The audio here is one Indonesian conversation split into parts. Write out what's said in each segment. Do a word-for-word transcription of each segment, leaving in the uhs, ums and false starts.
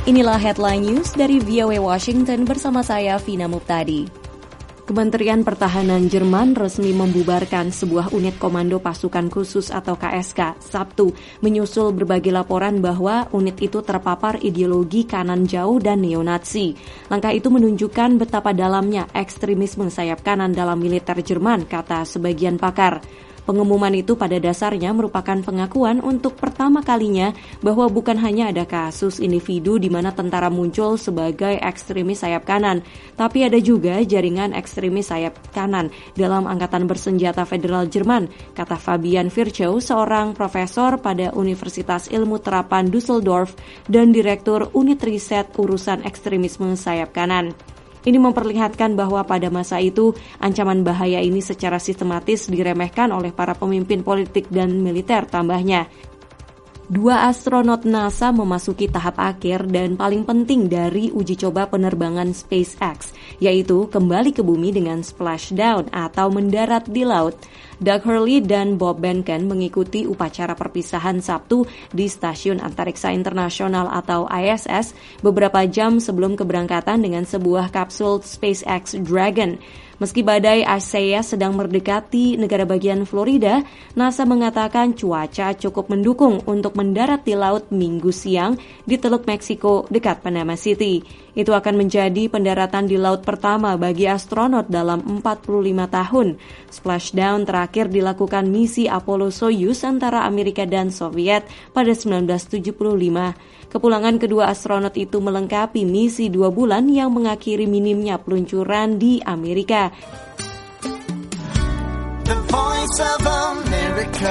Inilah headline news dari V O A Washington bersama saya Vina Muptadi. Kementerian Pertahanan Jerman resmi membubarkan sebuah unit komando pasukan khusus atau K S K Sabtu, menyusul berbagai laporan bahwa unit itu terpapar ideologi kanan jauh dan neo-Nazi. Langkah itu menunjukkan betapa dalamnya ekstremisme sayap kanan dalam militer Jerman, kata sebagian pakar. Pengumuman itu pada dasarnya merupakan pengakuan untuk pertama kalinya bahwa bukan hanya ada kasus individu di mana tentara muncul sebagai ekstremis sayap kanan, tapi ada juga jaringan ekstremis sayap kanan dalam Angkatan Bersenjata Federal Jerman, kata Fabian Virchow, seorang profesor pada Universitas Ilmu Terapan Düsseldorf dan Direktur Unit Riset Urusan Ekstremisme Sayap Kanan. Ini memperlihatkan bahwa pada masa itu, ancaman bahaya ini secara sistematis diremehkan oleh para pemimpin politik dan militer, tambahnya. Dua astronot NASA memasuki tahap akhir dan paling penting dari uji coba penerbangan SpaceX, yaitu kembali ke bumi dengan splashdown atau mendarat di laut. Doug Hurley dan Bob Behnken mengikuti upacara perpisahan Sabtu di Stasiun Antariksa Internasional atau I S S beberapa jam sebelum keberangkatan dengan sebuah kapsul SpaceX Dragon. Meski badai Isaias sedang mendekati negara bagian Florida, NASA mengatakan cuaca cukup mendukung untuk mendarat di laut Minggu siang di Teluk Meksiko dekat Panama City. Itu akan menjadi pendaratan di laut pertama bagi astronot dalam empat puluh lima tahun. Splashdown terakhir dilakukan misi Apollo-Soyuz antara Amerika dan Soviet pada sembilan belas tujuh puluh lima. Kepulangan kedua astronot itu melengkapi misi dua bulan yang mengakhiri minimnya peluncuran di Amerika. The Voice of America.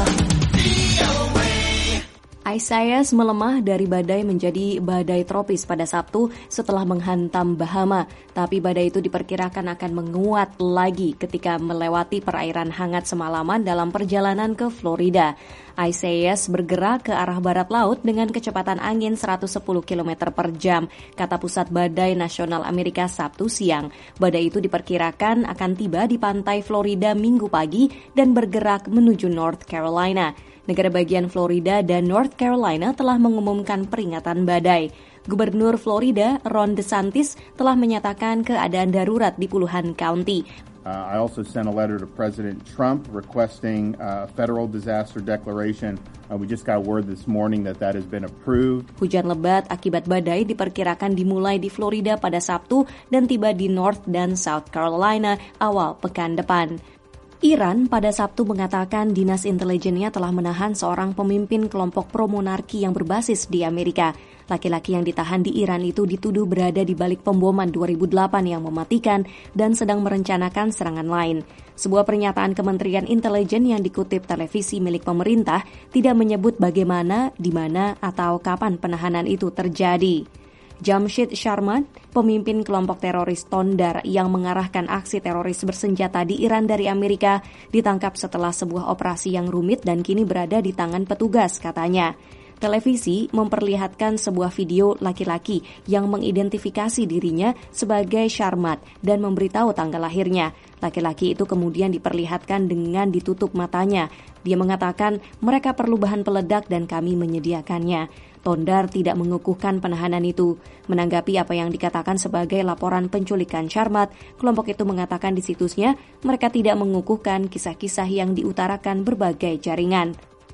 Isaias melemah dari badai menjadi badai tropis pada Sabtu setelah menghantam Bahama, tapi badai itu diperkirakan akan menguat lagi ketika melewati perairan hangat semalaman dalam perjalanan ke Florida. Isaias bergerak ke arah barat laut dengan kecepatan angin seratus sepuluh kilometer per jam, kata Pusat Badai Nasional Amerika Sabtu siang. Badai itu diperkirakan akan tiba di pantai Florida Minggu pagi dan bergerak menuju North Carolina. Negara bagian Florida dan North Carolina telah mengumumkan peringatan badai. Gubernur Florida, Ron DeSantis, telah menyatakan keadaan darurat di puluhan county. Uh, I also sent a letter to President Trump requesting a federal disaster declaration. Uh, we just got word this morning that that has been approved. Hujan lebat akibat badai diperkirakan dimulai di Florida pada Sabtu dan tiba di North dan South Carolina awal pekan depan. Iran pada Sabtu mengatakan dinas intelijennya telah menahan seorang pemimpin kelompok pro-monarki yang berbasis di Amerika. Laki-laki yang ditahan di Iran itu dituduh berada di balik pemboman dua ribu delapan yang mematikan dan sedang merencanakan serangan lain. Sebuah pernyataan Kementerian Intelijen yang dikutip televisi milik pemerintah tidak menyebut bagaimana, di mana, atau kapan penahanan itu terjadi. Jamshid Sharmat, pemimpin kelompok teroris Tondar yang mengarahkan aksi teroris bersenjata di Iran dari Amerika, ditangkap setelah sebuah operasi yang rumit dan kini berada di tangan petugas, katanya. Televisi memperlihatkan sebuah video laki-laki yang mengidentifikasi dirinya sebagai Sharmat dan memberitahu tanggal lahirnya. Laki-laki itu kemudian diperlihatkan dengan ditutup matanya. Dia mengatakan mereka perlu bahan peledak dan kami menyediakannya. Tondar tidak mengukuhkan penahanan itu. Menanggapi apa yang dikatakan sebagai laporan penculikan Sharmat, kelompok itu mengatakan di situsnya mereka tidak mengukuhkan kisah-kisah yang diutarakan berbagai jaringan.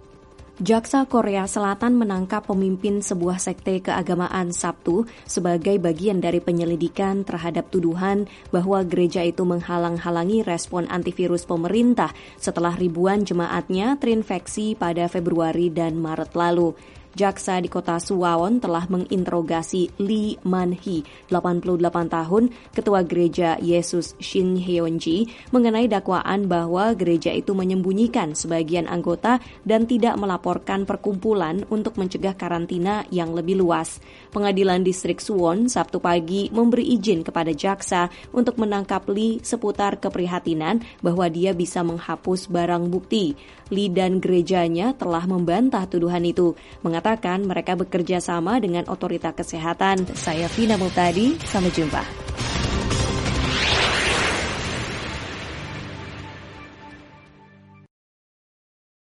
Jaksa Korea Selatan menangkap pemimpin sebuah sekte keagamaan Sabtu sebagai bagian dari penyelidikan terhadap tuduhan bahwa gereja itu menghalang-halangi respon antivirus pemerintah setelah ribuan jemaatnya terinfeksi pada Februari dan Maret lalu. Jaksa di kota Suwon telah menginterogasi Lee Man-hee, delapan puluh delapan tahun, ketua gereja Yesus Shin Hyeonji, mengenai dakwaan bahwa gereja itu menyembunyikan sebagian anggota dan tidak melaporkan perkumpulan untuk mencegah karantina yang lebih luas. Pengadilan Distrik Suwon Sabtu pagi memberi izin kepada jaksa untuk menangkap Lee seputar keprihatinan bahwa dia bisa menghapus barang bukti. Lee dan gerejanya telah membantah tuduhan itu, mengatakan mereka bekerja sama dengan otoritas kesehatan. Saya Vina Muptadi, sampai jumpa.